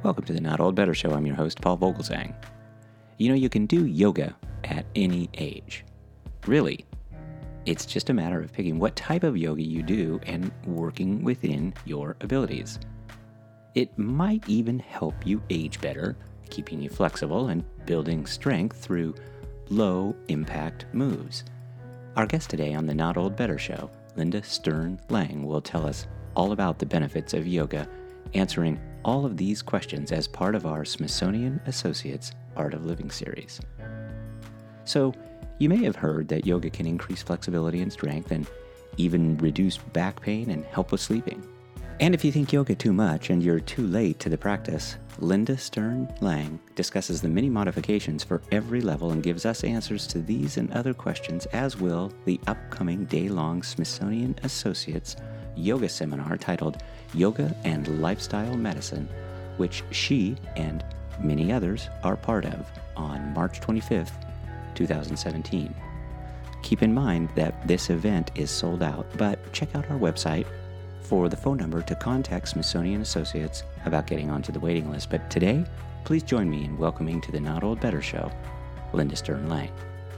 Welcome to the Not Old Better Show. I'm your host, Paul Vogelsang. You know, you can do yoga at any age. Really, it's just a matter of picking what type of yoga you do and working within your abilities. It might even help you age better, keeping you flexible and building strength through low-impact moves. Our guest today on the Not Old Better Show, Linda Stern-Lang, will tell us all about the benefits of yoga, answering all of these questions as part of our Smithsonian Associates Art of Living series. So, you may have heard that yoga can increase flexibility and strength and even reduce back pain and help with sleeping. And if you think yoga too much and you're too late to the practice, Linda Stern-Lang discusses the many modifications for every level and gives us answers to these and other questions, as will the upcoming day-long Smithsonian Associates yoga seminar titled Yoga and Lifestyle Medicine, which she and many others are part of on March 25th, 2017. Keep in mind that this event is sold out, but check out our website for the phone number to contact Smithsonian Associates about getting onto the waiting list. But today, please join me in welcoming to the Not Old Better Show, Linda Stern-Lang.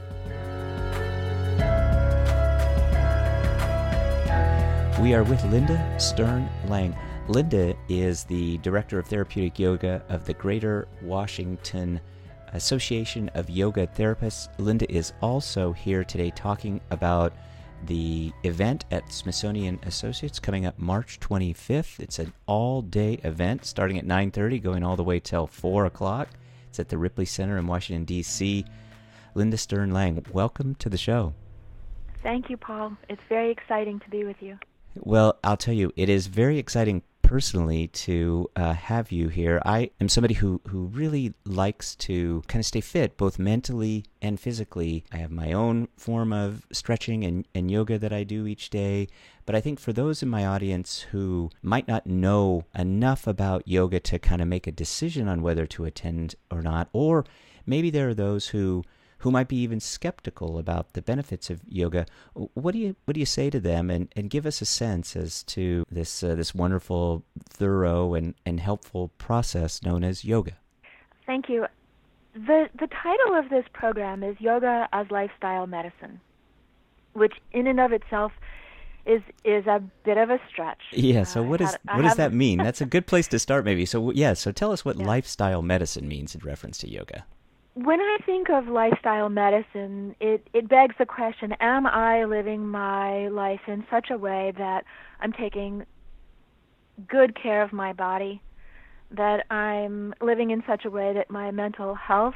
We are with Linda Stern-Lang. Linda is the Director of Therapeutic Yoga of the Greater Washington Association of Yoga Therapists. Linda is also here today talking about the event at Smithsonian Associates coming up March 25th. It's an all-day event starting at 9:30, going all the way till 4 o'clock. It's at the Ripley Center in Washington, D.C. Linda Stern-Lang, welcome to the show. Thank you, Paul. It's very exciting to be with you. Well, I'll tell you, it is very exciting personally to have you here. I am somebody who really likes to kind of stay fit, both mentally and physically. I have my own form of stretching and yoga that I do each day. But I think for those in my audience who might not know enough about yoga to kind of make a decision on whether to attend or not, or maybe there are those who might be even skeptical about the benefits of yoga, what do you say to them, and give us a sense as to this wonderful, thorough, and helpful process known as yoga? Thank you. The title of this program is Yoga as Lifestyle Medicine, which in and of itself is a bit of a stretch. Yeah, so what does that mean? That's a good place to start maybe. So tell us what lifestyle medicine means in reference to yoga. When I think of lifestyle medicine, it begs the question, am I living my life in such a way that I'm taking good care of my body, that I'm living in such a way that my mental health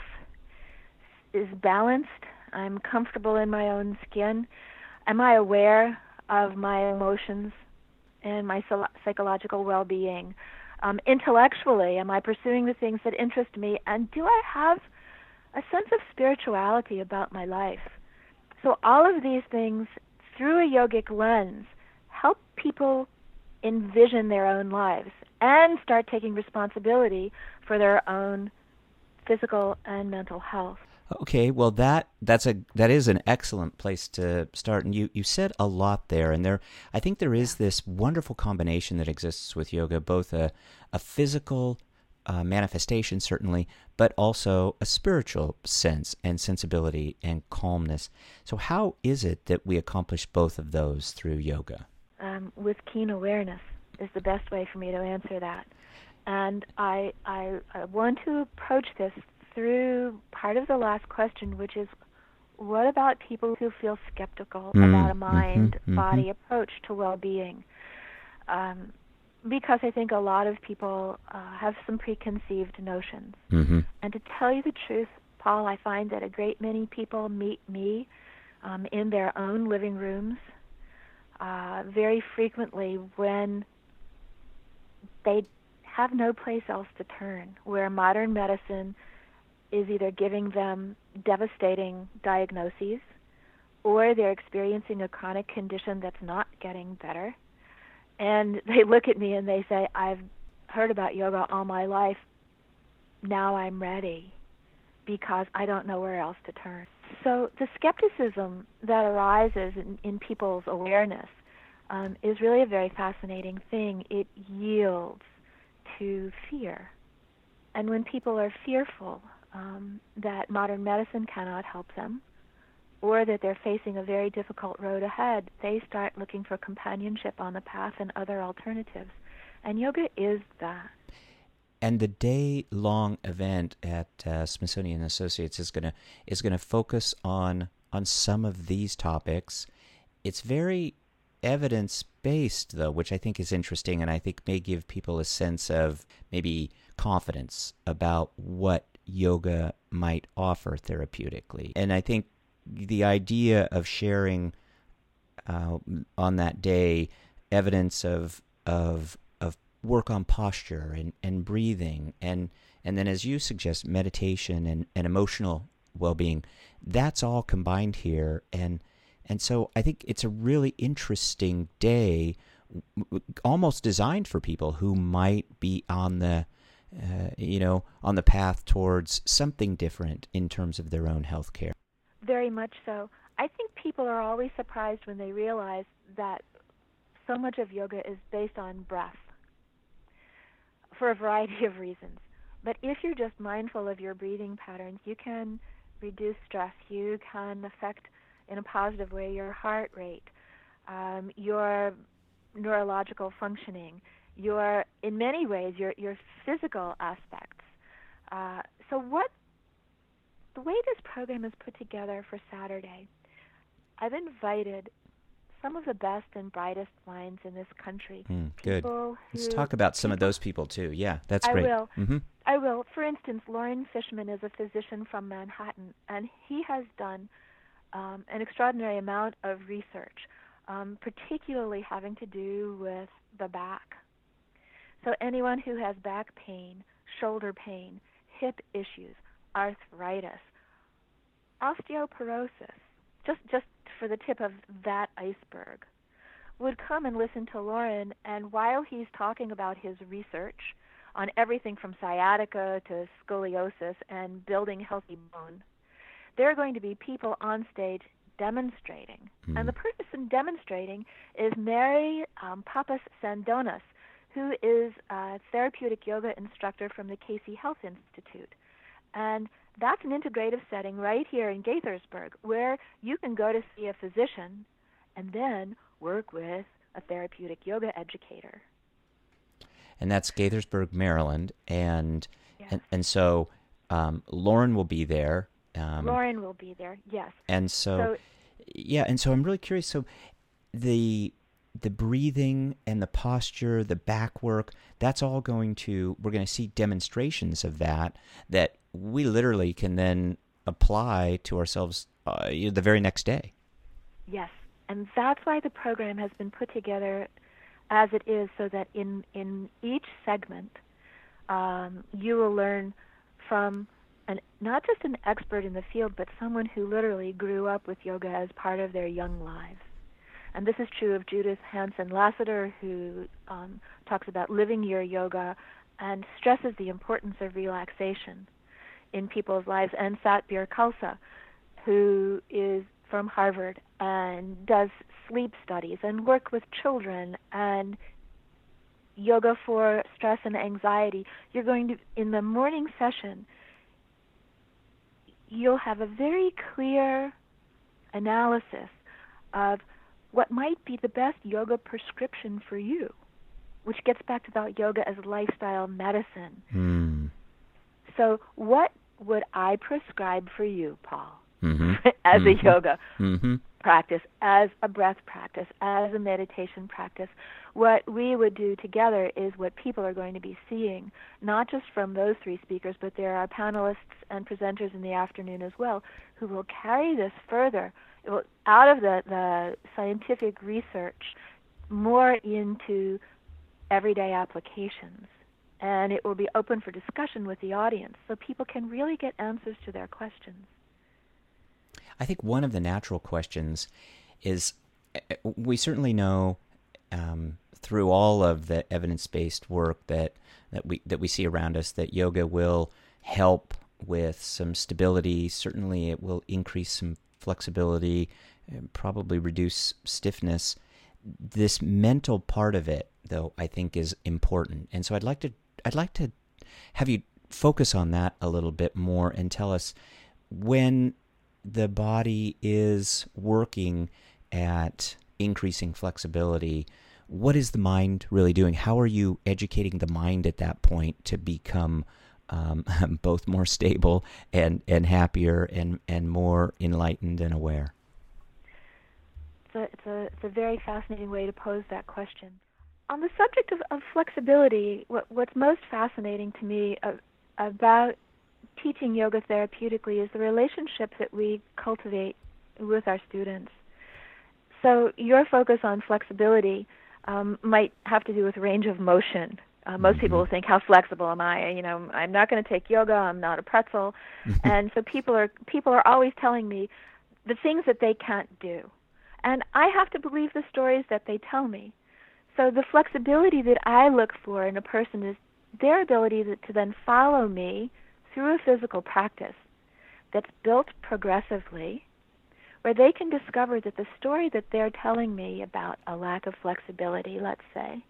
is balanced, I'm comfortable in my own skin? Am I aware of my emotions and my psychological well-being? Intellectually, am I pursuing the things that interest me? And do I have a sense of spirituality about my life? So all of these things, through a yogic lens, help people envision their own lives and start taking responsibility for their own physical and mental health. Okay, well that is an excellent place to start, and you said a lot there, and I think there is this wonderful combination that exists with yoga, both a physical manifestation, certainly, but also a spiritual sense and sensibility and calmness. So how is it that we accomplish both of those through yoga? With keen awareness is the best way for me to answer that. And I want to approach this through part of the last question, which is, what about people who feel skeptical about a mind-body approach to well-being? Because I think a lot of people have some preconceived notions. And to tell you the truth, Paul, I find that a great many people meet me in their own living rooms very frequently when they have no place else to turn, where modern medicine is either giving them devastating diagnoses or they're experiencing a chronic condition that's not getting better. And they look at me and they say, I've heard about yoga all my life. Now I'm ready because I don't know where else to turn. So the skepticism that arises in people's awareness is really a very fascinating thing. It yields to fear. And when people are fearful that modern medicine cannot help them, or that they're facing a very difficult road ahead, they start looking for companionship on the path and other alternatives. And yoga is that. And the day-long event at Smithsonian Associates is gonna focus on some of these topics. It's very evidence-based, though, which I think is interesting, and I think may give people a sense of maybe confidence about what yoga might offer therapeutically. And I think the idea of sharing on that day evidence of work on posture and breathing and then, as you suggest, meditation and emotional well-being, that's all combined here. And so I think it's a really interesting day, almost designed for people who might be on the on the path towards something different in terms of their own health care. Very much so. I think people are always surprised when they realize that so much of yoga is based on breath for a variety of reasons. But if you're just mindful of your breathing patterns, you can reduce stress. You can affect in a positive way your heart rate, your neurological functioning, in many ways, your physical aspects. So the way this program is put together for Saturday, I've invited some of the best and brightest minds in this country. Good. Let's talk about some of those people, too. Yeah, that's great. I will. Mm-hmm. I will. For instance, Loren Fishman is a physician from Manhattan, and he has done an extraordinary amount of research, particularly having to do with the back. So anyone who has back pain, shoulder pain, hip issues, arthritis, osteoporosis, just for the tip of that iceberg, would come and listen to Loren, and while he's talking about his research on everything from sciatica to scoliosis and building healthy bone, there are going to be people on stage demonstrating. And the person demonstrating is Mary Pappas Sandonas, who is a therapeutic yoga instructor from the Casey Health Institute. And that's an integrative setting right here in Gaithersburg, where you can go to see a physician and then work with a therapeutic yoga educator. And that's Gaithersburg, Maryland. And yes. and so Loren will be there. Loren will be there, yes. And so I'm really curious. So the breathing and the posture, the back work, that's all we're going to see demonstrations of that we literally can then apply to ourselves the very next day. Yes, and that's why the program has been put together as it is, so that in each segment you will learn from not just an expert in the field, but someone who literally grew up with yoga as part of their young lives. And this is true of Judith Hansen-Lasater, who talks about living your yoga and stresses the importance of relaxation in people's lives, and Satbir Khalsa, who is from Harvard and does sleep studies and work with children and yoga for stress and anxiety. You're going to, in the morning session, you'll have a very clear analysis of what might be the best yoga prescription for you, which gets back to that yoga as lifestyle medicine. So what would I prescribe for you, Paul, as a yoga practice, as a breath practice, as a meditation practice? What we would do together is what people are going to be seeing, not just from those three speakers, but there are panelists and presenters in the afternoon as well, who will carry this further out of the scientific research more into everyday applications. And it will be open for discussion with the audience, so people can really get answers to their questions. I think one of the natural questions is, we certainly know through all of the evidence-based work that we see around us that yoga will help with some stability. Certainly it will increase some flexibility, probably reduce stiffness. This mental part of it, though, I think is important. And so I'd like to have you focus on that a little bit more and tell us when the body is working at increasing flexibility, what is the mind really doing? How are you educating the mind at that point to become both more stable and happier and more enlightened and aware? It's a very fascinating way to pose that question. On the subject of flexibility, what's most fascinating to me about teaching yoga therapeutically is the relationship that we cultivate with our students. So your focus on flexibility might have to do with range of motion. Most people will think, how flexible am I? I'm not going to take yoga. I'm not a pretzel. And so people are always telling me the things that they can't do. And I have to believe the stories that they tell me. So the flexibility that I look for in a person is their ability to then follow me through a physical practice that's built progressively, where they can discover that the story that they're telling me about a lack of flexibility, let's say,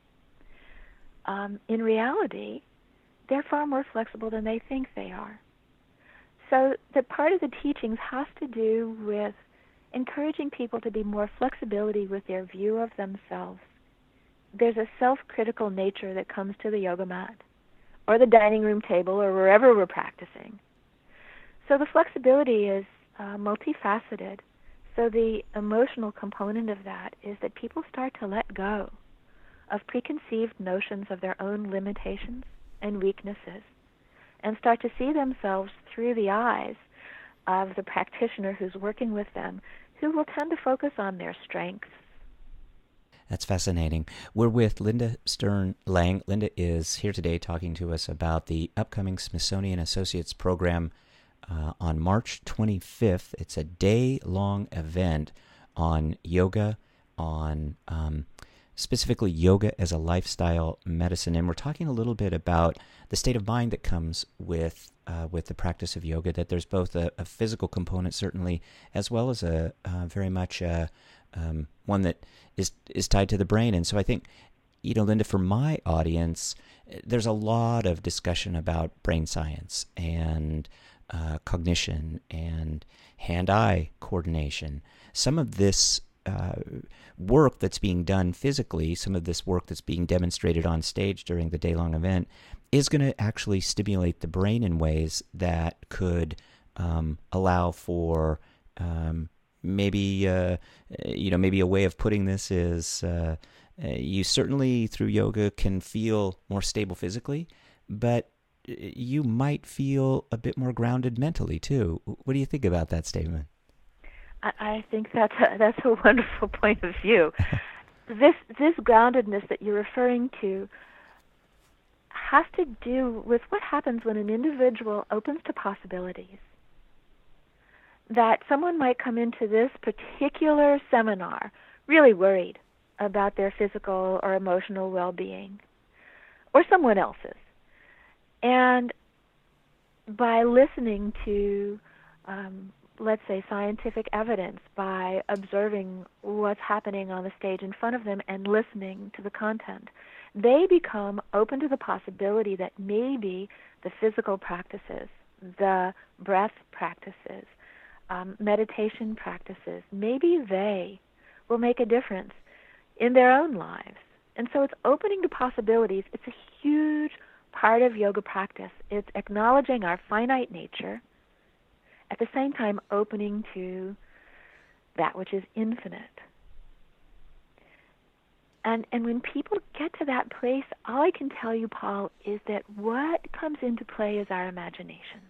in reality, they're far more flexible than they think they are. So the part of the teachings has to do with encouraging people to be more flexibility with their view of themselves. There's a self-critical nature that comes to the yoga mat or the dining room table or wherever we're practicing. So the flexibility is multifaceted. So the emotional component of that is that people start to let go of preconceived notions of their own limitations and weaknesses and start to see themselves through the eyes of the practitioner who's working with them, who will tend to focus on their strengths. That's fascinating. We're with Linda Stern-Lang. Linda is here today talking to us about the upcoming Smithsonian Associates program on March 25th. It's a day-long event on yoga, on specifically yoga as a lifestyle medicine. And we're talking a little bit about the state of mind that comes with the practice of yoga, that there's both a physical component, certainly, as well as a very much one that is tied to the brain. And so I think, Linda, for my audience, there's a lot of discussion about brain science and cognition and hand-eye coordination. Some of this work that's being done physically, some of this work that's being demonstrated on stage during the day-long event is going to actually stimulate the brain in ways that could allow for maybe a way of putting this is you certainly through yoga can feel more stable physically, but you might feel a bit more grounded mentally too. What do you think about that statement? I think that's a wonderful point of view. This groundedness that you're referring to has to do with what happens when an individual opens to possibilities. That someone might come into this particular seminar really worried about their physical or emotional well-being, or someone else's. And by listening to, let's say, scientific evidence, by observing what's happening on the stage in front of them and listening to the content, they become open to the possibility that maybe the physical practices, the breath practices, meditation practices, maybe they will make a difference in their own lives. And so it's opening to possibilities. It's a huge part of yoga practice. It's acknowledging our finite nature, at the same time opening to that which is infinite. And when people get to that place, all I can tell you, Paul, is that what comes into play is our imagination.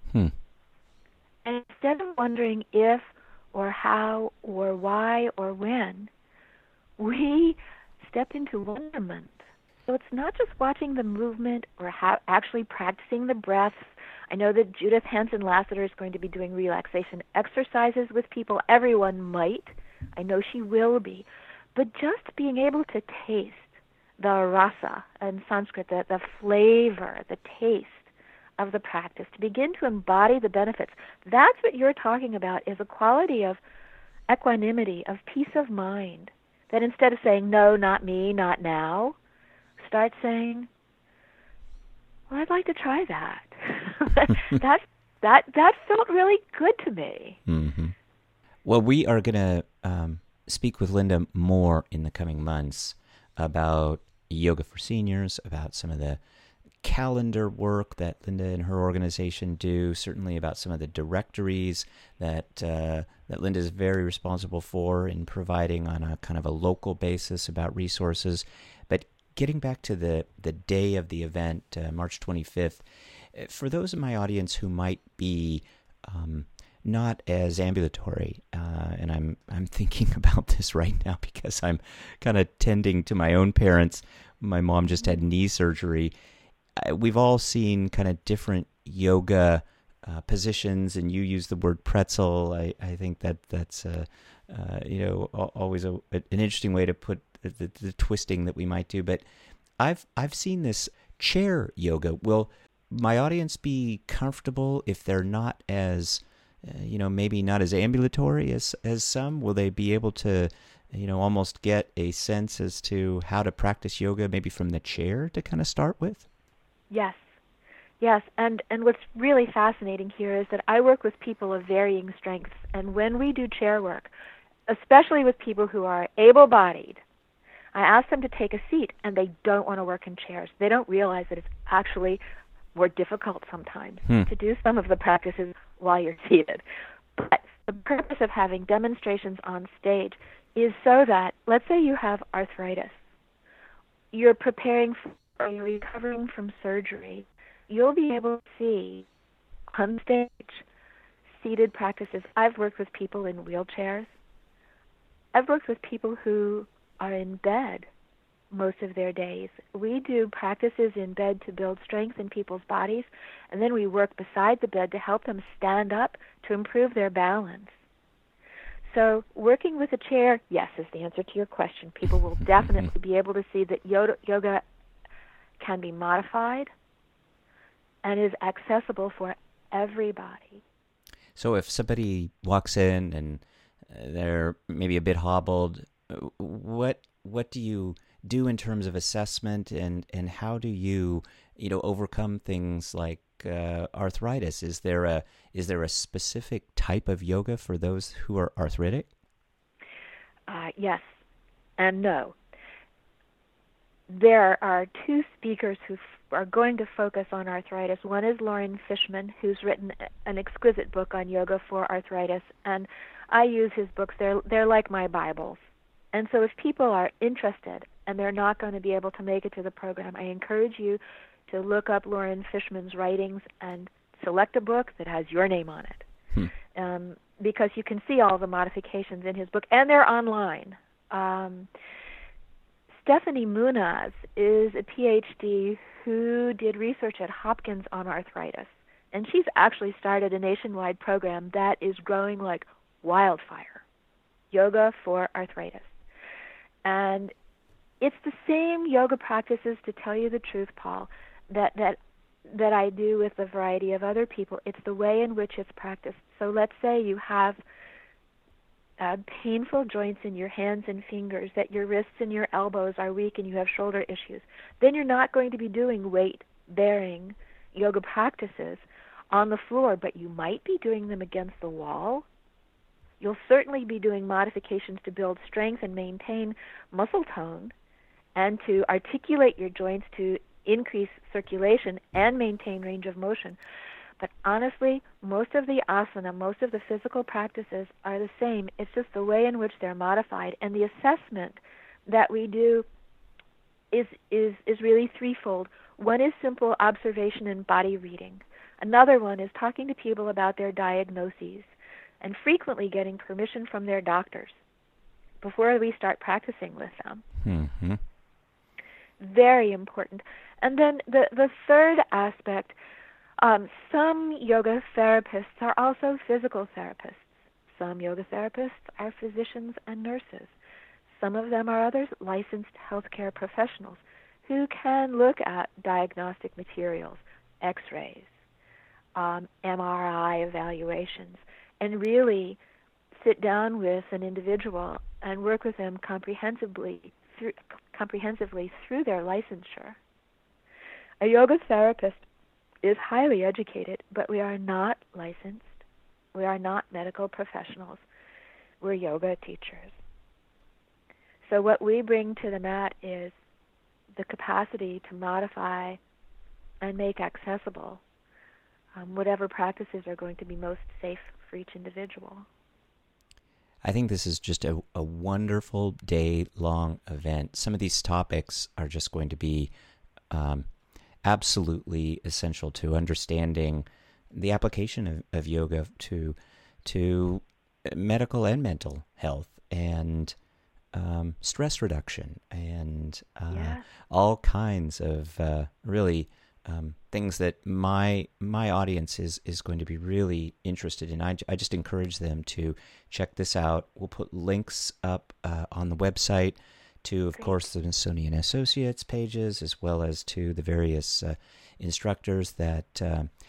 And instead of wondering if or how or why or when, we step into wonderment. So it's not just watching the movement or actually practicing the breaths. I know that Judith Hansen-Lasater is going to be doing relaxation exercises with people. Everyone might. I know she will be. But just being able to taste the rasa in Sanskrit, the flavor, the taste of the practice, to begin to embody the benefits. That's what you're talking about, is a quality of equanimity, of peace of mind, that instead of saying, no, not me, not now, start saying, well, I'd like to try that. That felt really good to me. Mm-hmm. Well, we are going to speak with Linda more in the coming months about yoga for seniors, about some of the calendar work that Linda and her organization do, certainly about some of the directories that Linda is very responsible for in providing on a kind of a local basis about resources. But getting back to the day of the event, March 25th, for those in my audience who might be not as ambulatory, and I'm thinking about this right now because I'm kind of tending to my own parents. My mom just had knee surgery. We've all seen kind of different yoga positions, and you use the word pretzel. I think that's always an interesting way to put the twisting that we might do. But I've seen this chair yoga. Will my audience be comfortable if they're not as maybe not as ambulatory as some? Will they be able to almost get a sense as to how to practice yoga maybe from the chair to kind of start with? Yes, and what's really fascinating here is that I work with people of varying strengths, and when we do chair work, especially with people who are able-bodied, I ask them to take a seat, and they don't want to work in chairs. They don't realize that it's actually more difficult sometimes to do some of the practices while you're seated. But the purpose of having demonstrations on stage is so that, let's say you have arthritis, you're preparing for, or you're recovering from surgery, you'll be able to see on stage seated practices. I've worked with people in wheelchairs. I've worked with people who are in bed most of their days. We do practices in bed to build strength in people's bodies, and then we work beside the bed to help them stand up to improve their balance. So working with a chair, yes, is the answer to your question. People will definitely be able to see that yoga can be modified and is accessible for everybody. So if somebody walks in and they're maybe a bit hobbled, what do you do in terms of assessment, and how do you overcome things like arthritis? Is there a specific type of yoga for those who are arthritic? Yes and no. There are two speakers who are going to focus on arthritis. One is Lauren Fishman, who's written an exquisite book on yoga for arthritis, and I use his books. They're like my Bibles. And so if people are interested and they're not going to be able to make it to the program, I encourage you to look up Lauren Fishman's writings and select a book that has your name on it, because you can see all the modifications in his book, and they're online. Stephanie Munaz is a PhD who did research at Hopkins on arthritis, and she's actually started a nationwide program that is growing like wildfire, yoga for arthritis. And it's the same yoga practices, to tell you the truth, Paul, that I do with a variety of other people. It's the way in which it's practiced. So let's say you have painful joints in your hands and fingers, that your wrists and your elbows are weak and you have shoulder issues. Then you're not going to be doing weight-bearing yoga practices on the floor, but you might be doing them against the wall. You'll certainly be doing modifications to build strength and maintain muscle tone and to articulate your joints to increase circulation and maintain range of motion. But honestly, most of the asana, most of the physical practices are the same. It's just the way in which they're modified. And the assessment that we do is really threefold. One is simple observation and body reading. Another one is talking to people about their diagnoses and frequently getting permission from their doctors before we start practicing with them. Mm-hmm. Very important. And then the third aspect, some yoga therapists are also physical therapists. Some yoga therapists are physicians and nurses. Some of them are others licensed healthcare professionals who can look at diagnostic materials, x-rays, MRI evaluations, and really sit down with an individual and work with them comprehensively through their licensure. A yoga therapist is highly educated, but we are not licensed. We are not medical professionals. We're yoga teachers. So what we bring to the mat is the capacity to modify and make accessible whatever practices are going to be most safe for each individual. I think this is just a wonderful day-long event. Some of these topics are just going to be absolutely essential to understanding the application of yoga to medical and mental health and stress reduction and all kinds of really things that my audience is going to be really interested in. I just encourage them to check this out. We'll put links up on the website to, of course, the Smithsonian Associates pages, as well as to the various instructors that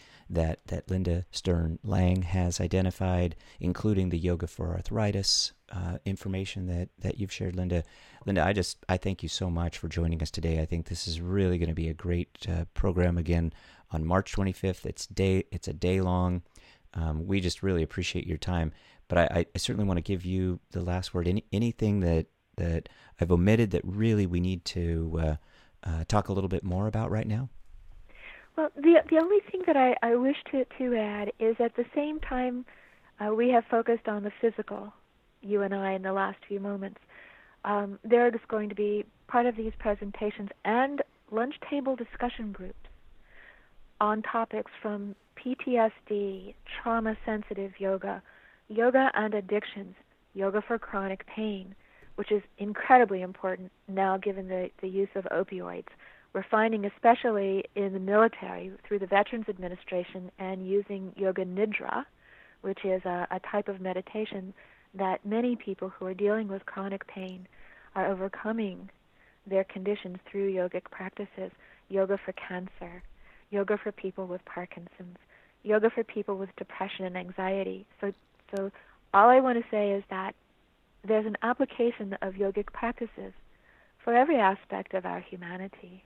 Linda Stern Lang has identified, including the Yoga for Arthritis information that you've shared, Linda. Linda, I thank you so much for joining us today. I think this is really going to be a great program again on March 25th. It's a day long. We just really appreciate your time. But I certainly want to give you the last word. Anything that I've omitted that really we need to talk a little bit more about right now? Well, the only thing that I wish to add is at the same time we have focused on the physical, you and I, in the last few moments. There are just going to be part of these presentations and lunch table discussion groups on topics from PTSD, trauma-sensitive yoga, yoga and addictions, yoga for chronic pain, which is incredibly important now given the use of opioids. We're finding, especially in the military, through the Veterans Administration and using Yoga Nidra, which is a type of meditation, that many people who are dealing with chronic pain are overcoming their conditions through yogic practices. Yoga for cancer, yoga for people with Parkinson's, yoga for people with depression and anxiety. So all I want to say is that there's an application of yogic practices for every aspect of our humanity.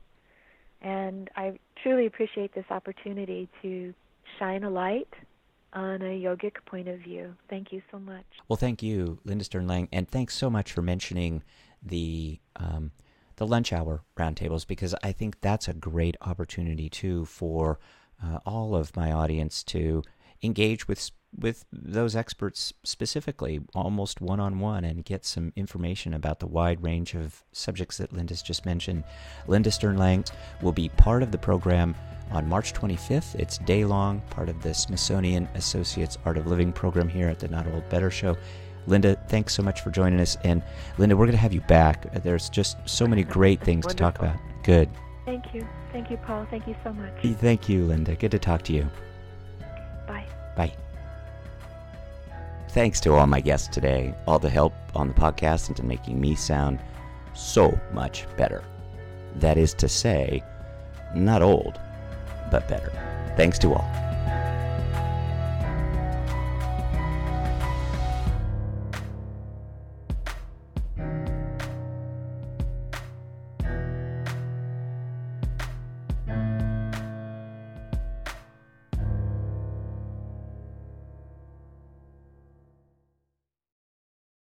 And I truly appreciate this opportunity to shine a light on a yogic point of view. Thank you so much. Well, thank you, Linda Stern Lang, and thanks so much for mentioning the lunch hour roundtables, because I think that's a great opportunity too for all of my audience to engage with those experts specifically, almost one-on-one, and get some information about the wide range of subjects that Linda's just mentioned. Linda Stern Lang will be part of the program on March 25th. It's day-long, part of the Smithsonian Associates Art of Living program here at the Not Old Better Show. Linda, thanks so much for joining us. And Linda, we're going to have you back. There's just so many great things to talk about. Good. Thank you. Thank you, Paul. Thank you so much. Thank you, Linda. Good to talk to you. Bye. Bye. Thanks to all my guests today, all the help on the podcast and to making me sound so much better. That is to say, not old, but better. Thanks to all.